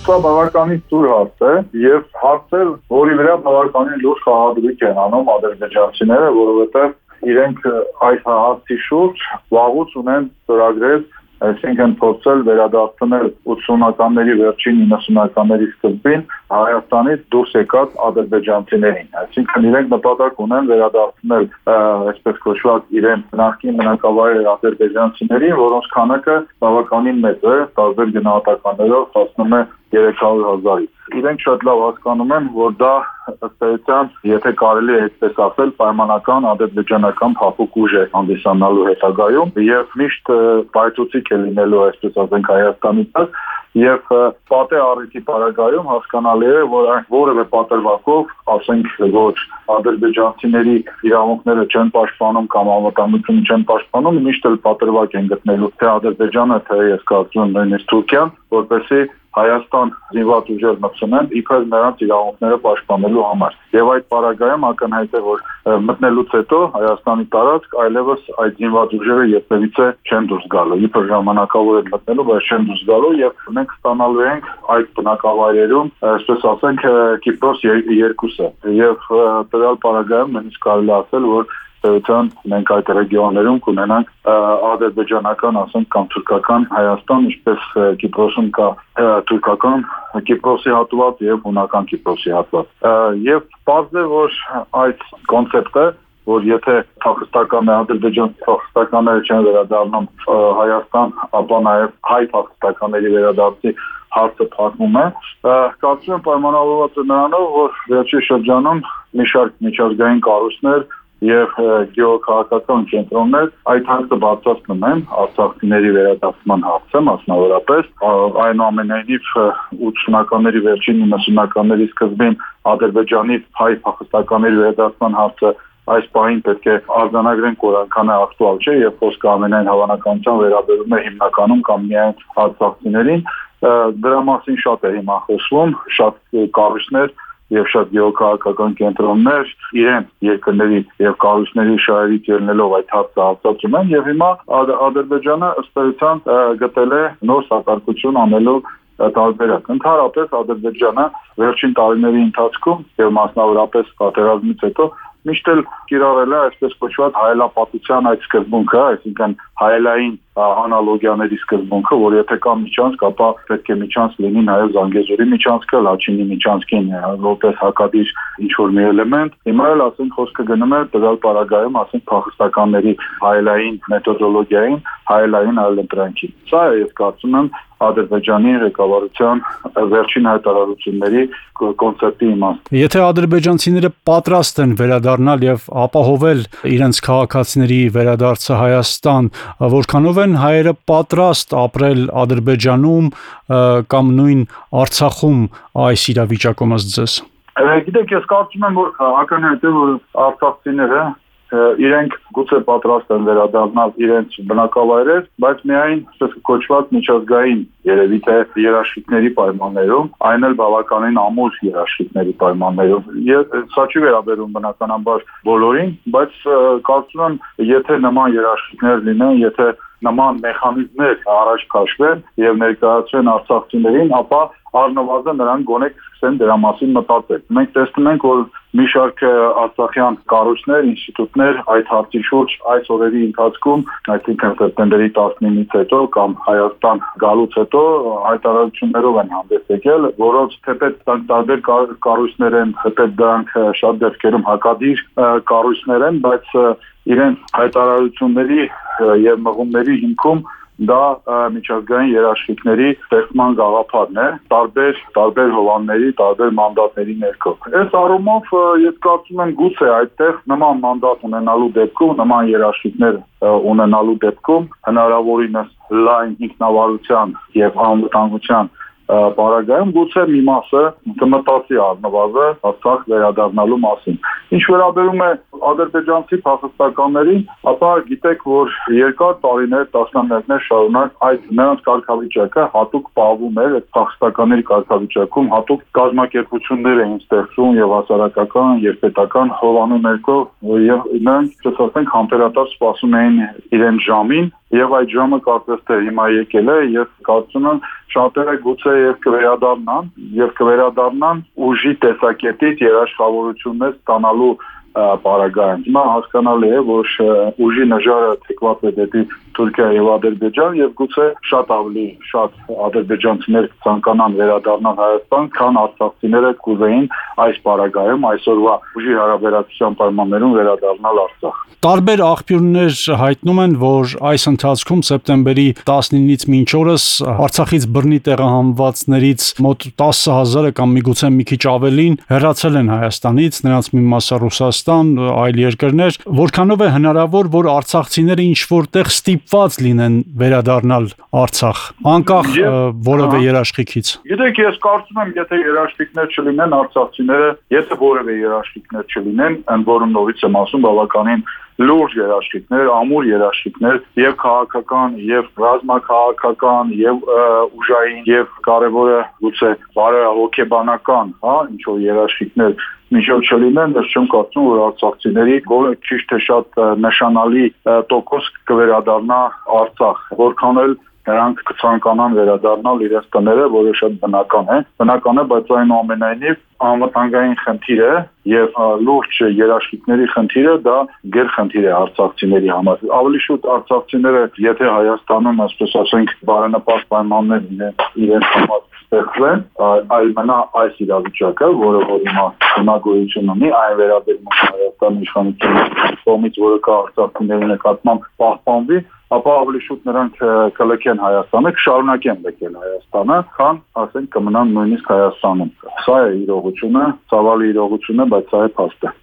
Սա բավականին ծուր հարց է եւ հարց է, որի վրա բավականին լուրջ խաղադրույք են անում ադրբեջանցիները, որովհետեւ իրենք այս հարցի շուրջ վաղուց ունեն ծրագրեր, այսինքն փորձել վերադարձնել 80-ականների վերջին 90-ականների սկզբին Հայաստանից դուրս եկած ադրբեջանցիներին, այսինքն իրենք նպատակ ունեն վերադարձնել այսպես կոչված իրենց նախկին բնակավայրեր ադրբեջանցիներին, որոնց քանակը բավականին մեծ է, տարբեր գնահատականներով հասնում է 300,000-ից։ Իրենք շատ լավ հասկանում են, որ դա ըստ էության, եթե կարելի է այդպես ասել, պայմանական ադրբեջանական փափուկ ուժ է հանդիսանալու հետագայում եւ միշտ պայթուցիկ է լինելու, այսպես ասենք, Հայաստանի տակ եւ պատե առիթի պարագայում հասկանալի է, որ որևէ պատրվակով, ասենք, որ ադրբեջանցիների իրավունքները չեն պաշտպանում կամ անվտանգությունը չեն պաշտպանում, միշտ էլ պատրվակ են գտնելու թե Ադրբեջանը, թե ես կարծում եմ նույնիսկ Թուրքիան, որպեսզի Հայաստան զինված ուժեր մտցնեն իբր նրանց իրավունքները պաշտպանելու համար։ Եվ այդ պարագայում ակնհայտ է, որ մտնելուց հետո Հայաստանի տարածք այլևս այդ զինված ուժերը երբևիցե չեն դուրս գալու։ Իբր ժամանակավոր են մտնելու, բայց չեն դուրս գալու եւ մենք ստանալու ենք այդ բնակավայրերում, այսպես ասենք, Կիպրոս երկուսը։ Եվ տվյալ պարագայում նույնիսկ կարելի ասել, որ մենք այդ ռեգիոններում կունենանք ադրբեջանական, ասենք, կամ թուրքական Հայաստան, ինչպես Կիպրոսում կա թուրքական Կիպրոսի հատված եւ հունական Կիպրոսի հատված։ Եւ պարզ է, որ այդ կոնցեպտը, որ եթե փախստական ադրբեջանցիները չեն վերադառնում Հայաստան, ապա նաեւ հայ փախստականների վերադարձի հարցը փակվում է, կարծում եմ պայմանավորված է նրանով, որ վերջի շրջանում մի շարք միջազգային կառույցներ եւ գեոքաղաքական կենտրոններ այդ հարցը բարձրացնում են արցախցիների վերադարձման հարցը մասնավորապես այնուամենայնիվ 80-ականների վերջին 90-ականների սկզբին Ադրբեջանի հայ փախստականների վերադարձման հարցը այս պահին պետք է արձանագրենք, որ այնքան ակտուալ չէ եւ խոսքը ամենայն հավանականությամբ վերաբերում է հիմնականում կամ միայն արցախցիներին, դրա մասին շատ է հիմա խոսվում, շատ կառույցներ եւ շատ գեոքաղաքական կենտրոններ իրենց երկրների եւ կառույցների շահերից ելնելով այդ հարցը արձակում են եւ հիմա Ադրբեջանը ըստ էության գտել է նոր սահարկություն անելու տարբերակ։ Ընդհանրապես Ադրբեջանը վերջին տարիների ընթացքում եւ մասնավորապես պատերազմից հետո միշտ էլ կիրառել է այսպես կոչված հայելապատության այդ սկզբունքը, այսինքն հայելային անալոգիաների սկզբունքը, որ եթե կա միջանցք, ապա պետք է միջանցք լինի նաև Զանգեզուրի միջանցքը, Լաչինի միջանցքին որպես հակադիր ինչ-որ մի էլեմենտ։ Հիմա էլ ասենք խոսքը գնում է տվյալ պարագայում, ասենք փախստականների հայելային մեթոդոլոգիային, հայելային այլընտրանքին։ Սա է, ես կարծում եմ, Ադրբեջանի ղեկավարության վերջին հայտարարությունների կոնցեպտի իմաստը։ Եթե ադրբեջանցիները պատրաստ են վերադառնալ եւ ապահովել իրենց քաղաքացիների վերադարձը Հայաստան, որքանով են հայերը պատրաստ ապրել Ադրբեջանում կամ նույն Արցախում այս իրավիճակում ըստ ձեզ։ Գիտեք, ես կարծում եմ, որ ակնհայտ է, որ արցախցիները իրենք գուցե պատրաստ են վերադառնալ իրենց բնակավայրեր, բայց միայն այսպես կոչված միջազգային երևի թե երաշխիքների պայմաններում, այն էլ բավականին ամուր երաշխիքների պայմաններում։ Սա չի վերաբերում բնականաբար բոլորին, բայց կարծում եմ, եթե նման երաշխիքներ լինեն, եթե նման մեխանիզմներ առաջ քաշվեն եւ ներկայացվեն արցախցիներին, ապա առնվազն նրանք գոնե կսկսեն դրա մասին մտածել։ Մենք տեսնում ենք, որ մի շարք արցախյան կառույցներ, ինստիտուտներ այդ հարցի շուրջ այս օրերի ընթացքում, այսինքն սեպտեմբերի 19-ից հետո կամ Հայաստան գալուց հետո հայտարարություններով են հանդես եկել, որոնց թեպետ տարբեր կառույցներ են, թեպետ դրանք շատ դեպքերում հակադիր կառույցներ են, բայց իրենց հայտարարությունների եւ մղումների հիմքում դա միջազգային երաշխիքների ստեղծման գաղափարն է, տարբեր հովանների, տարբեր մանդատների ներքո։ Այս առումով ես կարծում եմ գուցե այդտեղ նման մանդատ ունենալու դեպքում, նման երաշխիքներ ունենալու դեպքում հնարավորինս լայն ինքնավարության եւ անվտանգության պարագայում գուցե մի մասը կմտածի առնվազն Արցախ վերադառնալու մասին։ Ինչ վերաբերում է ադրբեջանցի փախստականներին, ապա գիտեք, որ երկար տարիներ, տասնամյակներ շարունակ այդ նրանց կարգավիճակը հատուկ պահվում էր, այդ փախստականների կարգավիճակում հատուկ կազմակերպություններ էին ստեղծում եւ հասարակական, եւ պետական հովանու ներքո եւ նրանք, ասենք, համբերատար սպասում էին իրենց ժամին եւ այդ ժամը կարծես թե հիմա եկել է եւ կարծում եմ շատերը գուցե եւ կվերադառնան ուժի տեսակետից երաշխավորություններ ստանալու պարագայում։ Հիմա հասկանալի է, որ ուժի նժարը թեքված է դեպի Թուրքիա եւ Ադրբեջան եւ գուցե շատ ադրբեջանցիներ կցանկանան վերադառնալ Հայաստան, քան արցախցիները կուզեին այս պարագայում այսօրվա ուժի հարաբերակցության պայմաններում վերադառնալ Արցախ։ Տարբեր աղբյուրներ հայտնում են, որ այս ընթացքում սեպտեմբերի 19-ից մինչ օրս Արցախից բռնի տեղահանվածներից մոտ 10,000-ը կամ միգուցե մի քիչ ավելին հեռացել են Հայաստանից, նրանց մի մասը Ռուսաստան, այլ երկրներ, որքանով է հնարավոր, որ արցախցիները ինչ որտեղ ստիպված լինեն վերադառնալ Արցախ, անկախ որևէ երաշխիքից։ Գիտեք, ես կարծում եմ, եթե երաշխիքներ չլինեն արցախցիները, եթե որևէ երաշխիքներ չլինեն, ընդ որում նորից եմ ասում, բավականին լուրջ երաշխիքներ, ամուր երաշխիքներ եւ քաղաքական եւ ռազմաքաղաքական եւ ուժային եւ կարեւորը գուցե բարոյահոգեբանական, ինչ որ երաշխիքներ մինչև չլինեն, ես չեմ կարծում, որ արցախցիների որը ճիշտ է շատ նշանալի տոկոս կվերադառնա Արցախ, որքան էլ նրանք կցանկանան վերադառնալ իրենց տները, որը շատ բնական է, բայց այնուամենայնիվ անվտանգային խնդիր է եւ լուրջ երաշխիքների խնդիրը դա գերխնդիր է արցախցիների համար։ Ավելի շուտ արցախցիները, եթե Հայաստանում, ասես ասենք, բարենպաստ պայմաններ իրենց համար ստեղծվեն, այլ մնա այս իրավիճակը, որը որ հիմա գոյություն ունի, այն վերաբերում է Հայաստանի իշխանությունների կողմից, որը կա արցախցիների նկատմամբ պահպանվի, ապա ավելի շուտ նրանք կլքեն Հայաստանը, կշարունակեն լքել Հայաստանը, քան ասենք կմնան նույնիսկ Հայաստանում։ Սա է իրողությունը, ցավալի իրողությունը, բայց սա է փաստը։